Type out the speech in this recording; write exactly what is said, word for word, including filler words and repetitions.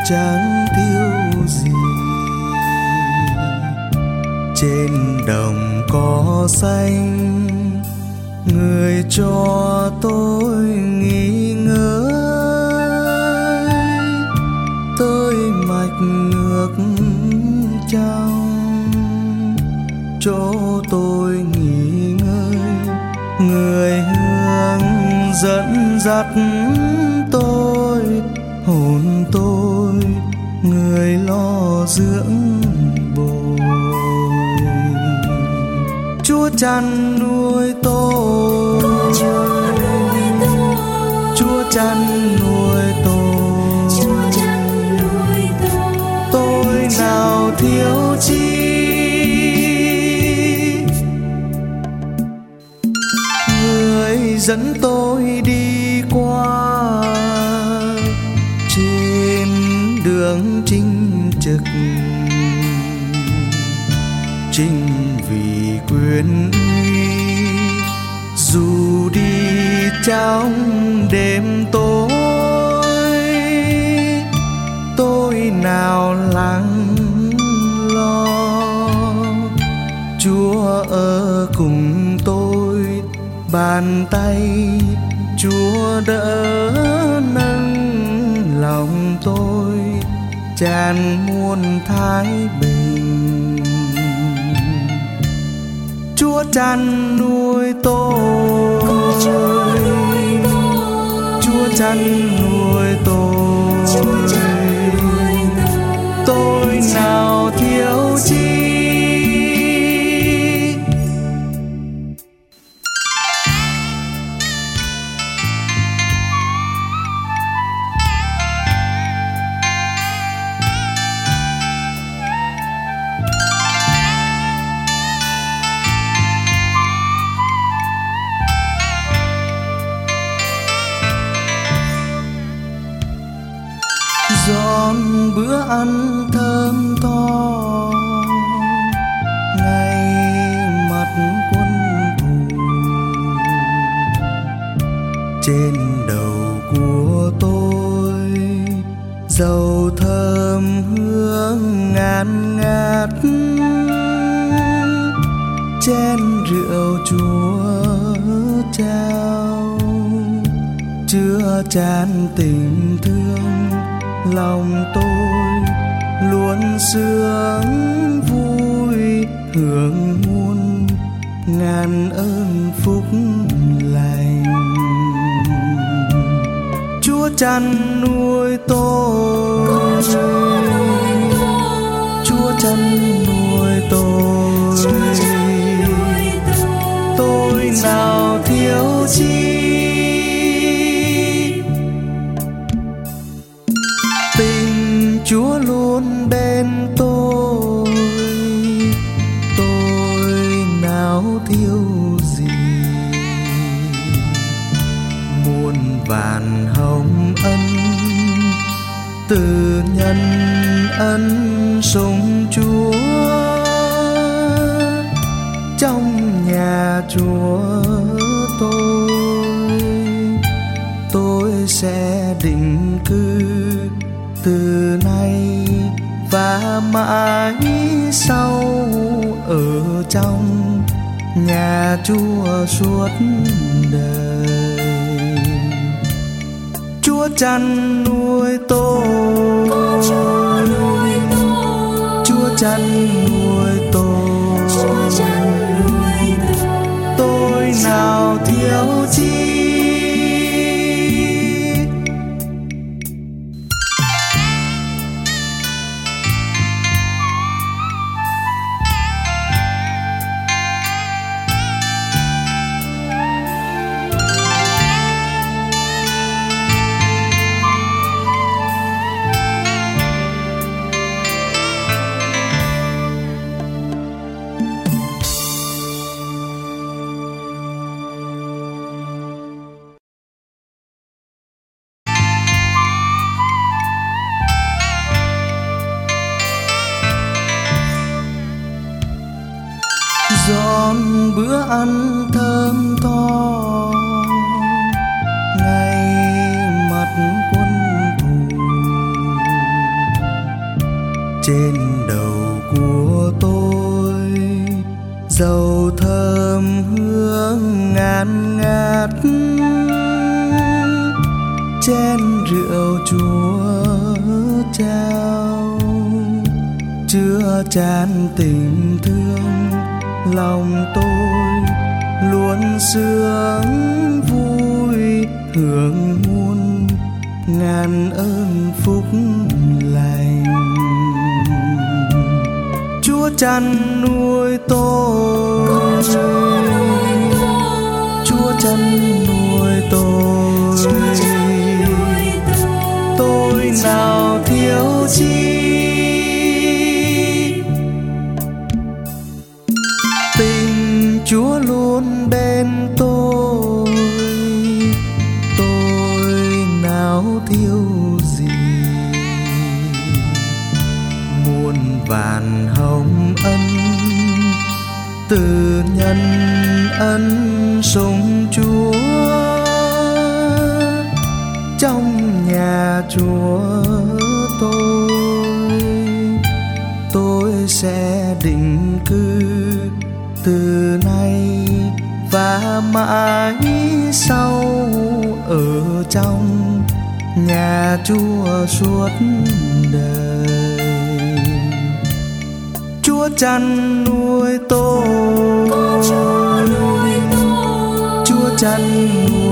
chẳng thiếu gì. Trên đồng cỏ xanh người cho tôi nghỉ ngơi, tôi mạch nước trong chỗ tôi nghỉ ngơi. Người hướng dẫn dắt tôi, hồn tôi người lo dưỡng bồi. Chúa chăn nuôi tôi, Chúa chăn nuôi tôi, tôi nào thiếu chi. Người dẫn tôi đi qua trên đường chính trực, chính vì quyền uy. Dù đi trong đêm tối, tôi nào lắng lo. Chúa ở cùng tôi, bàn tay Chúa đỡ nâng lòng tôi, tràn muôn thái bình. Chúa chăn nuôi tôi, Chúa chăn nuôi tôi, tôi nào thiếu chi. Dọn bữa ăn thơm tho, ngày mặt quân thù. Trên đầu của tôi dầu thơm hương ngát ngát, chén rượu Chúa trao chứa chan tình thương. Lòng tôi luôn sướng vui, hưởng muôn ngàn ơn phúc lành. Chúa chăn nuôi tôi, Chúa chăn nuôi tôi, tôi nào thiếu chi. Chúa luôn bên tôi, tôi nào thiếu gì. Muôn vàn hồng ân từ nhân ân sủng Chúa. Trong nhà Chúa tôi, tôi sẽ định cư từ nay và mãi sau, ở trong nhà Chúa suốt đời. Chúa chăn nuôi tôi, Chúa chăn nuôi tôi, tôi nào thiếu chi. Dọn bữa ăn thơm tho, ngày mặt quân thù. trên đầu của tôi, dầu thơm hương ngát ngát, chén rượu Chúa trao chứa chan tình thương. Lòng tôi luôn sướng vui, hưởng muôn ngàn ơn phúc lành. Chúa chăn nuôi tôi, Chúa chăn nuôi tôi, tôi nào thiếu chi. Tình Chúa luôn bên tôi, tôi nào thiếu gì. Muôn vàn hồng ân từ nhân ân sủng Chúa, trong nhà Chúa tôi, tôi sẽ định cư từ nay và mãi sau, ở trong nhà Chúa suốt đời. Chúa chăn nuôi tôi, Chúa chăn nuôi